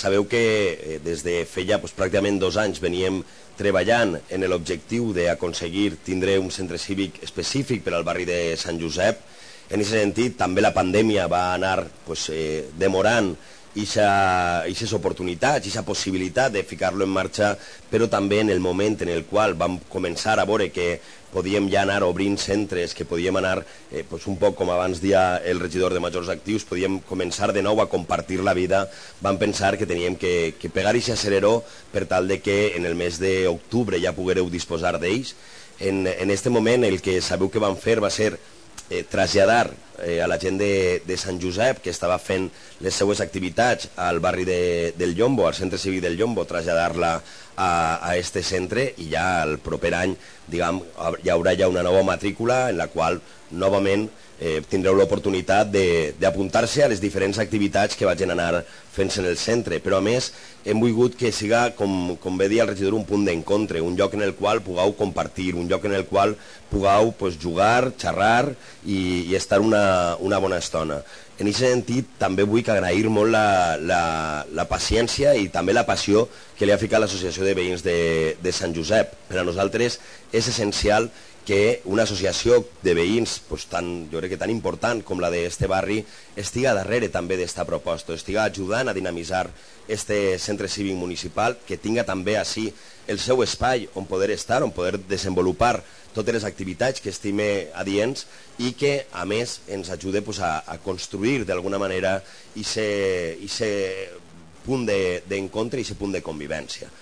Sabeu que des de feia pràcticament 2 anys veníem treballant en l'objectiu d'aconseguir tindre un centre cívic específic per al barri de Sant Josep. En aquest sentit, també la pandèmia va anar demorant aquestes oportunitats, aquesta possibilitat de ficar-lo en marxa, però també en el moment en el qual vam començar a veure que podíem ja anar obrint centres, que podíem anar, un poc com abans dia el regidor de Majors Actius, podíem començar de nou a compartir la vida, vam pensar que teníem que pegar aquest aceleró per tal de que en el mes d'octubre ja poguéreu disposar d'ells. En aquest moment el que sabeu que vam fer va ser traslladar a la gent de Sant Josep, que estava fent les seues activitats al barri del Llombo, al centre cívic del Llombo, traslladar-la a este centre, i ja el proper any hi haurà ja una nova matrícula en la qual novament tindreu l'oportunitat d'apuntar-se a les diferents activitats que vagin anar fent-se en el centre. Però a més hem volgut que siga, com bé dir el regidor, un punt d'encontre, un lloc en el qual pugueu compartir, un lloc en el qual pugueu jugar, xerrar i estar una bona estona. En aquest sentit també vull agrair molt la paciència i també la passió que li ha ficat l'Associació de Veïns de Sant Josep. Per a nosaltres és essencial que una associació de veïns jo crec que tan important com la d'este barri estiga darrere també d'esta proposta, estiga ajudant a dinamitzar este centre cívic municipal, que tinga també així el seu espai on poder estar, on poder desenvolupar totes les activitats que estime adients i que a més ens ajude a construir d'alguna manera aquest punt d'encontre i aquest punt de convivència.